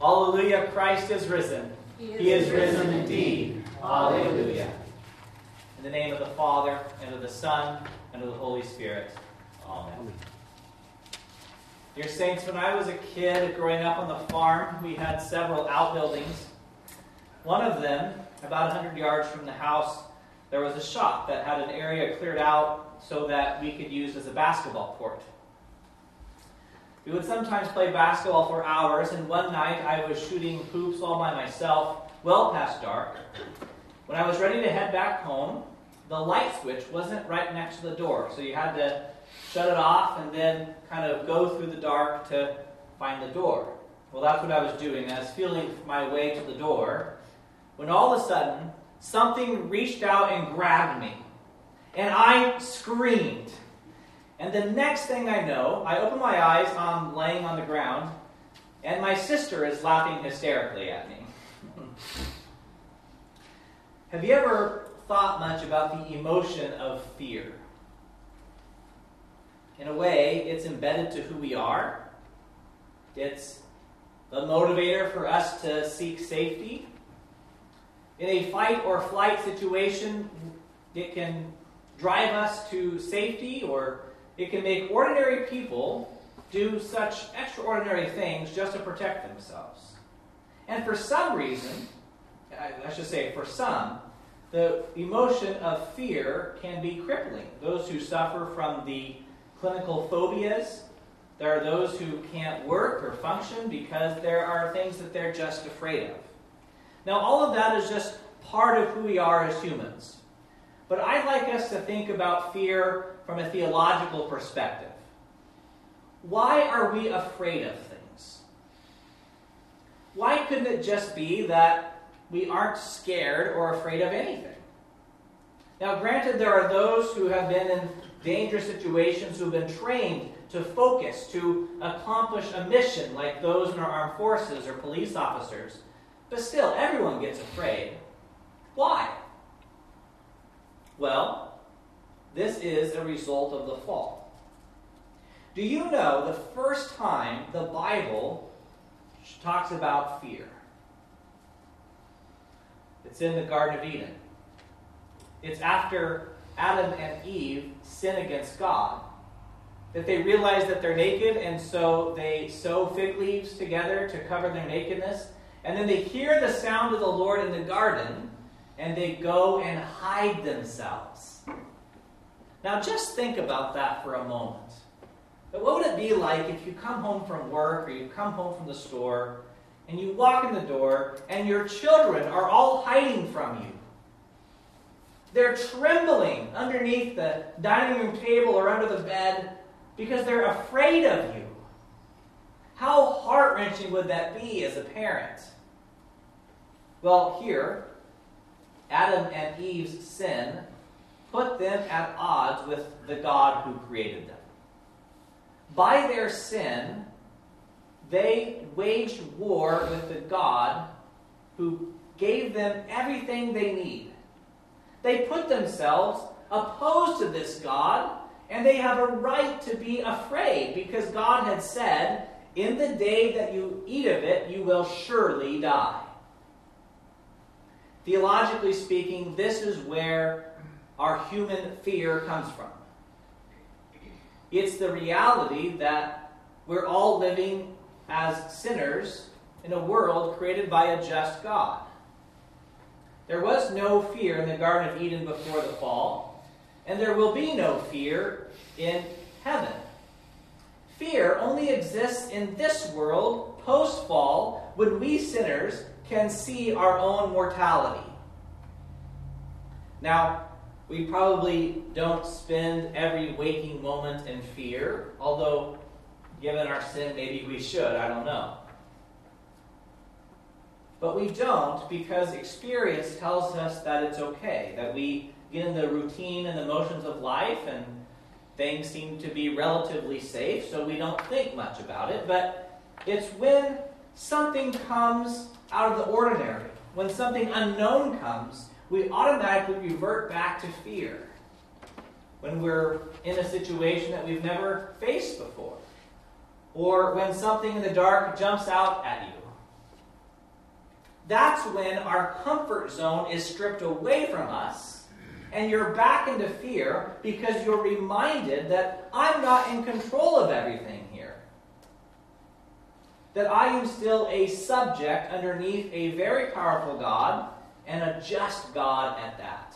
Hallelujah, Christ is risen. He is risen indeed. Hallelujah. In the name of the Father, and of the Son, and of the Holy Spirit. Amen. Dear saints, when I was a kid growing up on the farm, we had several outbuildings. One of them, about 100 yards from the house, there was a shop that had an area cleared out so that we could use as a basketball court. We would sometimes play basketball for hours, and one night I was shooting hoops all by myself, well past dark. When I was ready to head back home, the light switch wasn't right next to the door, so you had to shut it off and then kind of go through the dark to find the door. Well, that's what I was doing. I was feeling my way to the door, when all of a sudden, something reached out and grabbed me, and I screamed. And the next thing I know, I open my eyes, I'm laying on the ground, and my sister is laughing hysterically at me. Have you ever thought much about the emotion of fear? In a way, it's embedded to who we are. It's the motivator for us to seek safety. In a fight or flight situation, it can drive us to safety, or it can make ordinary people do such extraordinary things just to protect themselves. And for some reason, I should say for some, the emotion of fear can be crippling. Those who suffer from the clinical phobias, there are those who can't work or function because there are things that they're just afraid of. Now, all of that is just part of who we are as humans. But I'd like us to think about fear from a theological perspective. Why are we afraid of things? Why couldn't it just be that we aren't scared or afraid of anything? Now, granted, there are those who have been in dangerous situations who have been trained to focus, to accomplish a mission, like those in our armed forces or police officers. But still, everyone gets afraid. Why? Well, this is a result of the fall. Do you know the first time the Bible talks about fear? It's in the Garden of Eden. It's after Adam and Eve sin against God, that they realize that they're naked, and so they sew fig leaves together to cover their nakedness. And then they hear the sound of the Lord in the garden, and they go and hide themselves. Now just think about that for a moment. But what would it be like if you come home from work or you come home from the store and you walk in the door and your children are all hiding from you? They're trembling underneath the dining room table or under the bed because they're afraid of you. How heart-wrenching would that be as a parent? Well, here, Adam and Eve's sin put them at odds with the God who created them. By their sin, they waged war with the God who gave them everything they need. They put themselves opposed to this God, and they have a right to be afraid because God had said, "In the day that you eat of it, you will surely die." Theologically speaking, this is where our human fear comes from. It's the reality that we're all living as sinners in a world created by a just God. There was no fear in the Garden of Eden before the fall, and there will be no fear in heaven. Fear only exists in this world post-fall when we sinners can see our own mortality. Now, we probably don't spend every waking moment in fear, although given our sin, maybe we should, I don't know. But we don't because experience tells us that it's okay, that we get in the routine and the motions of life and things seem to be relatively safe, so we don't think much about it. But it's when something comes out of the ordinary, when something unknown comes, we automatically revert back to fear. When we're in a situation that we've never faced before, or when something in the dark jumps out at you. that's when our comfort zone is stripped away from us, and you're back into fear because you're reminded that I'm not in control of everything here. That I am still a subject underneath a very powerful God, and a just God at that.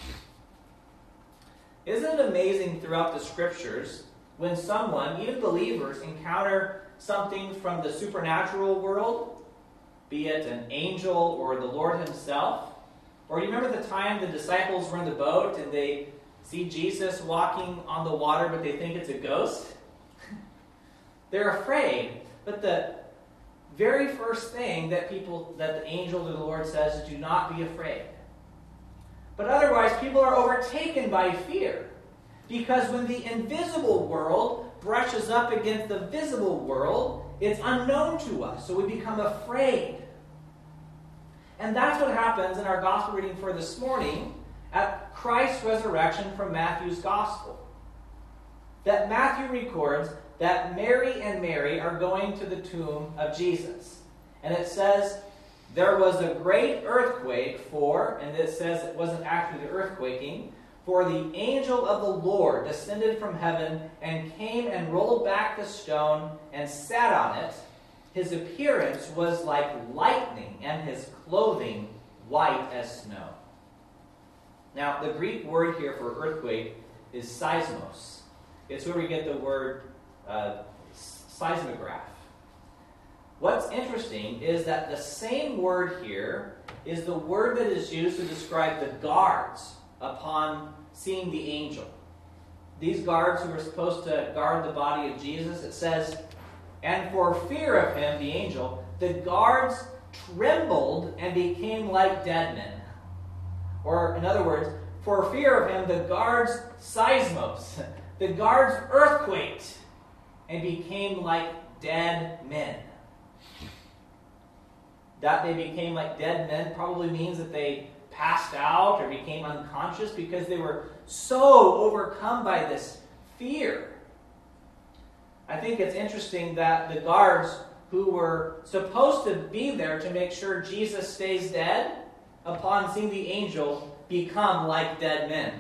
Isn't it amazing throughout the Scriptures when someone, even believers, encounter something from the supernatural world, be it an angel or the Lord himself? Or do you remember the time the disciples were in the boat and they see Jesus walking on the water, but they think it's a ghost? They're afraid. But the very first thing that the angel of the Lord says is, do not be afraid. But otherwise, people are overtaken by fear. Because when the invisible world brushes up against the visible world, it's unknown to us. So we become afraid. And that's what happens in our gospel reading for this morning at Christ's resurrection from Matthew's gospel. That Matthew records that Mary and Mary are going to the tomb of Jesus. And it says, there was a great earthquake and it says it wasn't actually the earthquaking, for the angel of the Lord descended from heaven and came and rolled back the stone and sat on it. His appearance was like lightning, and his clothing white as snow. Now, the Greek word here for earthquake is seismos. It's where we get the word seismograph. What's interesting is that the same word here is the word that is used to describe the guards upon seeing the angel. These guards who were supposed to guard the body of Jesus, it says, and for fear of him, the angel, the guards trembled and became like dead men. Or, in other words, for fear of him, the guards seismos, the guards earthquaked and became like dead men. That they became like dead men probably means that they passed out or became unconscious because they were so overcome by this fear. I think it's interesting that the guards who were supposed to be there to make sure Jesus stays dead, upon seeing the angel, become like dead men.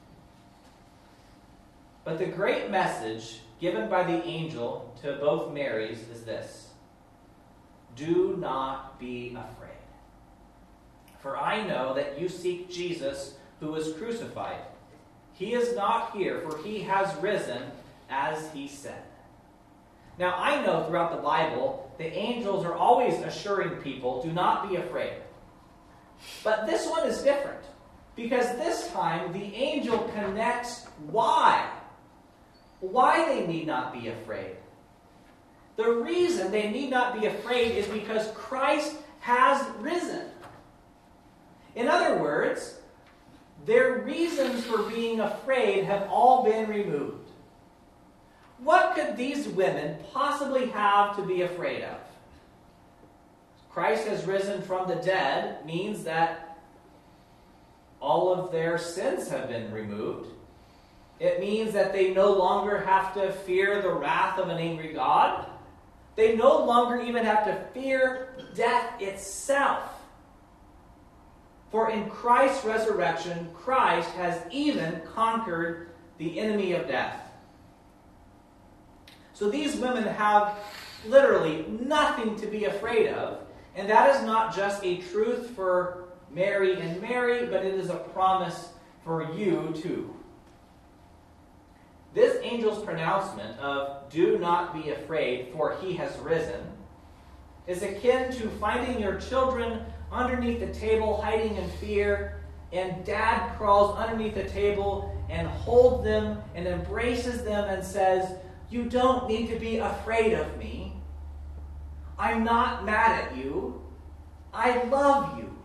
But the great message given by the angel to both Marys is this: do not be afraid. For I know that you seek Jesus who was crucified. He is not here, for he has risen, as he said. Now, I know throughout the Bible, the angels are always assuring people, do not be afraid. But this one is different, because this time the angel connects why they need not be afraid. The reason they need not be afraid is because Christ has risen. In other words, their reasons for being afraid have all been removed. What could these women possibly have to be afraid of? Christ has risen from the dead means that all of their sins have been removed. It means that they no longer have to fear the wrath of an angry God. They no longer even have to fear death itself. For in Christ's resurrection, Christ has even conquered the enemy of death. So these women have literally nothing to be afraid of, and that is not just a truth for Mary and Mary, but it is a promise for you too. This angel's pronouncement of "do not be afraid, for he has risen" is akin to finding your children underneath the table hiding in fear, and dad crawls underneath the table and holds them and embraces them and says, "You don't need to be afraid of me. I'm not mad at you. I love you."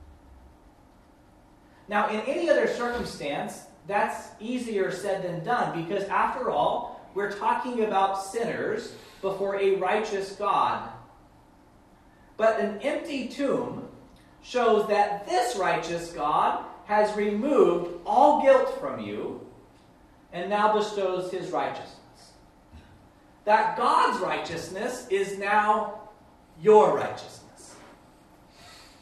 Now, in any other circumstance, that's easier said than done, because after all, we're talking about sinners before a righteous God. But an empty tomb shows that this righteous God has removed all guilt from you and now bestows his righteousness. That God's righteousness is now your righteousness.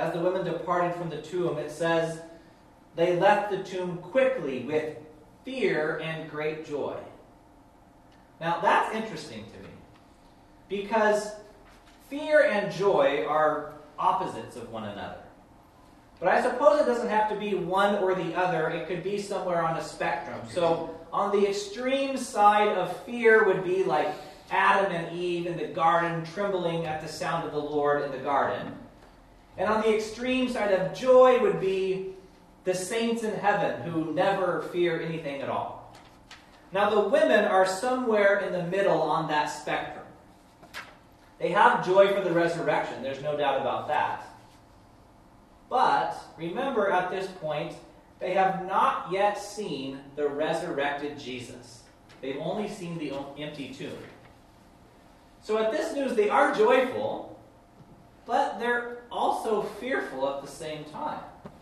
as the women departed from the tomb, it says, they left the tomb quickly with fear and great joy. Now, that's interesting to me, because fear and joy are opposites of one another. But I suppose it doesn't have to be one or the other. It could be somewhere on a spectrum. So on the extreme side of fear would be like Adam and Eve in the garden trembling at the sound of the Lord in the garden. And on the extreme side of joy would be the saints in heaven who never fear anything at all. Now the women are somewhere in the middle on that spectrum. They have joy for the resurrection. There's no doubt about that. But remember, at this point, they have not yet seen the resurrected Jesus. They've only seen the empty tomb. So at this news, they are joyful, but they're also fearful at the same time.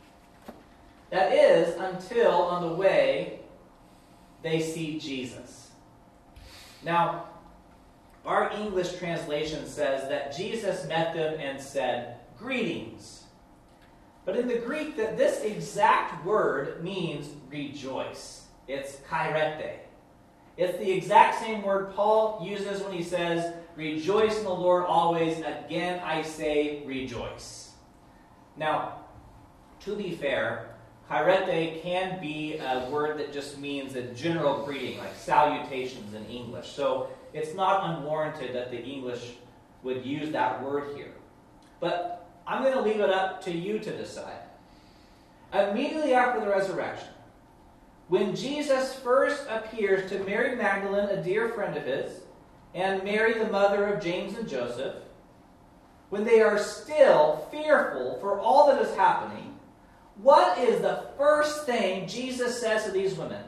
That is, until on the way they see Jesus. Now, our English translation says that Jesus met them and said, "Greetings." But in the Greek, that this exact word means rejoice. It's kairete. It's the exact same word Paul uses when he says, "Rejoice in the Lord always. Again, I say rejoice." Now, to be fair, kairete can be a word that just means a general greeting, like salutations in English. So it's not unwarranted that the English would use that word here. But I'm going to leave it up to you to decide. Immediately after the resurrection, when Jesus first appears to Mary Magdalene, a dear friend of his, and Mary, the mother of James and Joseph, when they are still fearful for all that is happening, what is the first thing Jesus says to these women?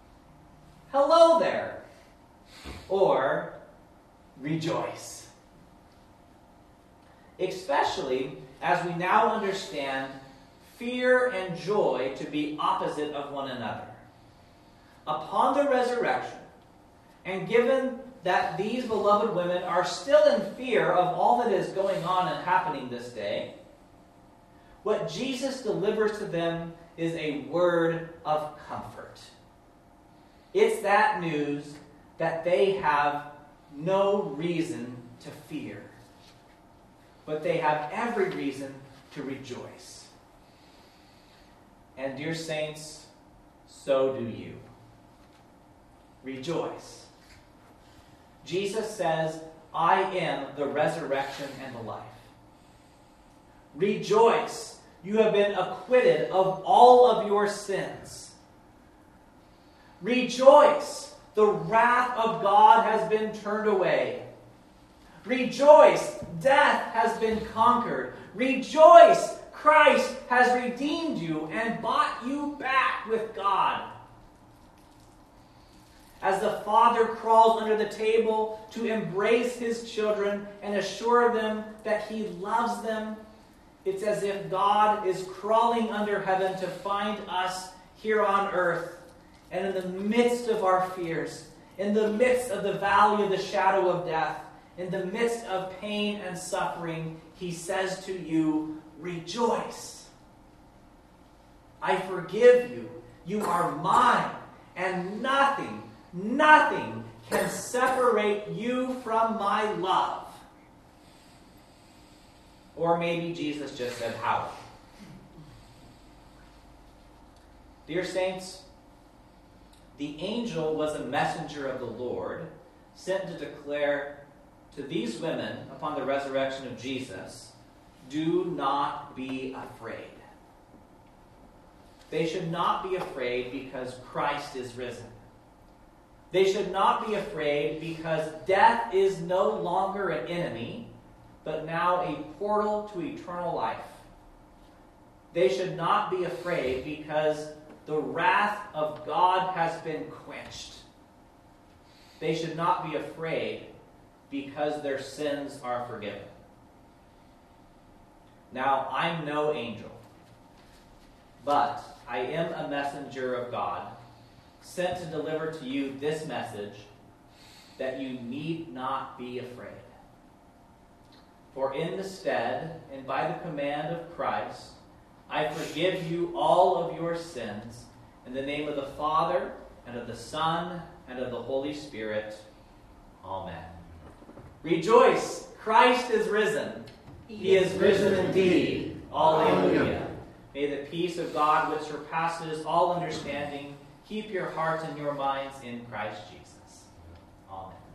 "Hello there," or "Rejoice." Especially as we now understand fear and joy to be opposite of one another. Upon the resurrection, and given that these beloved women are still in fear of all that is going on and happening this day, what Jesus delivers to them is a word of comfort. It's that news that they have no reason to fear, but they have every reason to rejoice. And dear saints, so do you. Rejoice. Jesus says, "I am the resurrection and the life." Rejoice. You have been acquitted of all of your sins. Rejoice. The wrath of God has been turned away. Rejoice, death has been conquered. Rejoice, Christ has redeemed you and bought you back with God. As the Father crawls under the table to embrace his children and assure them that he loves them, it's as if God is crawling under heaven to find us here on earth. And in the midst of our fears, in the midst of the valley of the shadow of death, in the midst of pain and suffering, he says to you, "Rejoice. I forgive you. You are mine. And nothing can separate you from my love." Or maybe Jesus just said, "How?" Dear saints, the angel was a messenger of the Lord, sent to declare to these women upon the resurrection of Jesus, "Do not be afraid." They should not be afraid because Christ is risen. They should not be afraid because death is no longer an enemy, but now a portal to eternal life. They should not be afraid because the wrath of God has been quenched. They should not be afraid because their sins are forgiven. Now, I'm no angel, but I am a messenger of God, sent to deliver to you this message, that you need not be afraid. For in the stead and by the command of Christ, I forgive you all of your sins, in the name of the Father, and of the Son, and of the Holy Spirit. Amen. Rejoice! Christ is risen. He is risen indeed. Alleluia. May the peace of God, which surpasses all understanding, keep your hearts and your minds in Christ Jesus. Amen.